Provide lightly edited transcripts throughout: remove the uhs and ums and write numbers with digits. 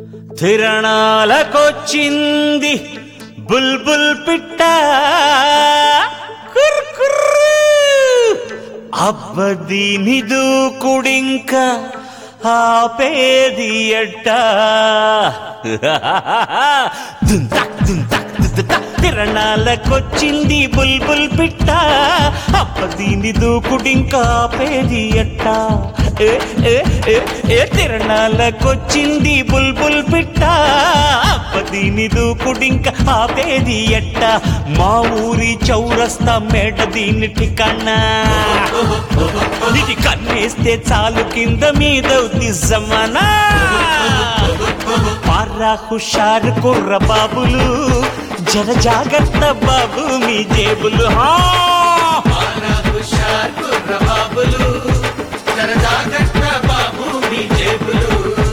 తిరణాలకొచ్చింది బుల్బుల్ పిట్ట కుర్కుర్రు అబ్బదీని దూకుడింక ఆపేది ఎట్ట దుంతక్ దుంతక్ దుంతక్ తిరణాలకొచ్చింది బుల్బుల్ పిట్ట అబ్బదీని దూకుడింక ఆపేది ఎట్ట తిరణాలకొచ్చింది బుల్బుల్ పిట్ట అబ్బదీని దూకుడింక ఆపేది ఎట్ట మా ఊరి చౌరస్తా మేడ దీని ఠికానా ఇది కన్నేస్తే చాలు కింద మీదవుతి జమానా పారా హుషారు కుర్ర బాబులు జర జాగ్రత్త బాబు మీ జేబులు పారా హుషారు కుర్ర బాబులు జర జాగ్రత్త బాబు మీ జేబులు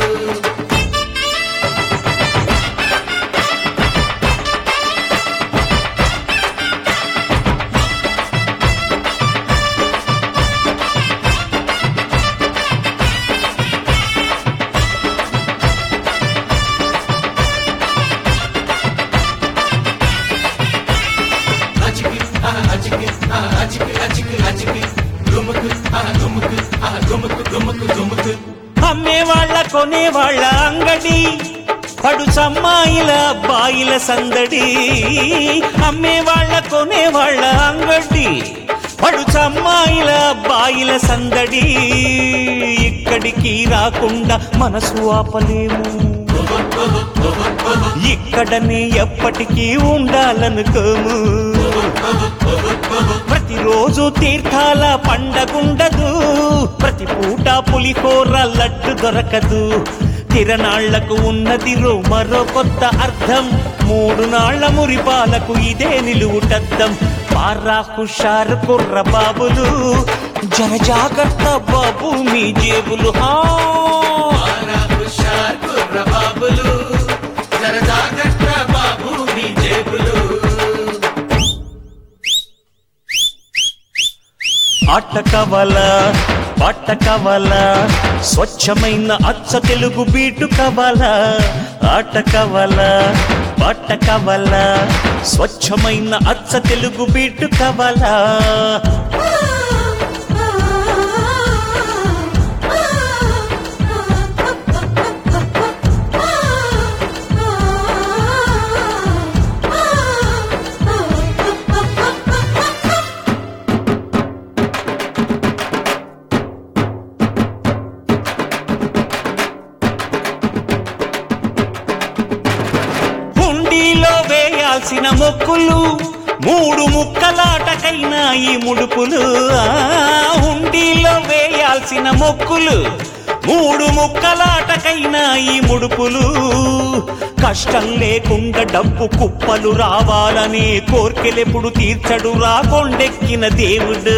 అమ్మేవాళ్ళ కొనేవాళ్ళ అంగడి పడు సమ్మాయిల అబ్బాయిల సందడి అమ్మేవాళ్ళ కొనేవాళ్ళ అంగడి పడు సమ్మాయిల అబ్బాయిల సందడి ఇక్కడికి రాకుండా మనసు ఆపలేము ఇక్కడనే ఎప్పటికీ ఉండాలనుకోము ప్రతిరోజు తీర్థాల పండగుండదు ప్రతి పూట పులిహోర లడ్డు దొరకదు తిరణాళ్లకు ఉన్నది మరో కొత్త అర్థం 3 నాళ్ల మురిపాలకు ఇదే నిలువుటద్దం పారా హుషారు కుర్ర బాబులు జర జాగ్రత్త బాబు మీ జేబులు పారా హుషారు కుర్ర బాబులు జర జాగ్రత్త బాబు మీ జేబులు ఆట కవల పాట కవల స్వచ్ఛమైన అచ్చ తెలుగు బీటు కవల ఆట కవల పాట కవల స్వచ్ఛమైన అచ్చ తెలుగు బీటు కవల వేయాల్సిన మొక్కులు 3 ముక్కలాటకైనా ఈ ముడుపులు హుండీలో వేయాల్సిన మొక్కులు 3 ముక్కలాటకైనా ఈ ముడుపులు కష్టం లేకుండా డబ్బు కుప్పలు రావాలని కోర్కెలెప్పుడు తీర్చడు రాకొండెక్కిన దేవుడు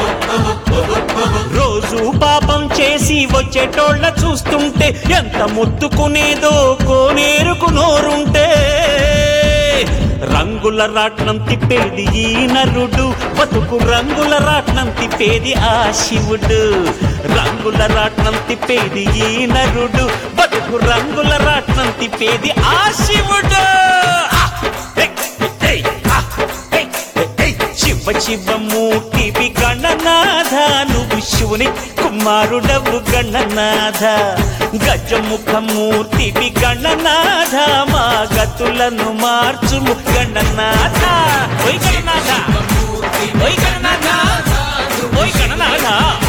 రోజు పాపం చేసి వచ్చేటోళ్ళ చూస్తుంటే ఎంత ముత్తుకునేదో కోనేరుకు నోరుంటే రంగుల రాట్నం తిప్పేది ఈ నరుడు బతుకు రంగుల రాట్నం తిప్పేది ఆ శివుడు రంగుల రాట్నం తిప్పేది ఈ నరుడు బతుకు రంగుల రాట్నం తిప్పేది ఆ శివుడు శివ శివ మూర్తివి గణనాథ నువ్వు శివుని కుమారుడవు గణనాథ గజముఖమూర్తివి గణనాథ మా గతులను మార్చుము గణనాథ ఓయ్ గణనాథ ఓయ్ గణనాథ ఓయ్ గణనాథ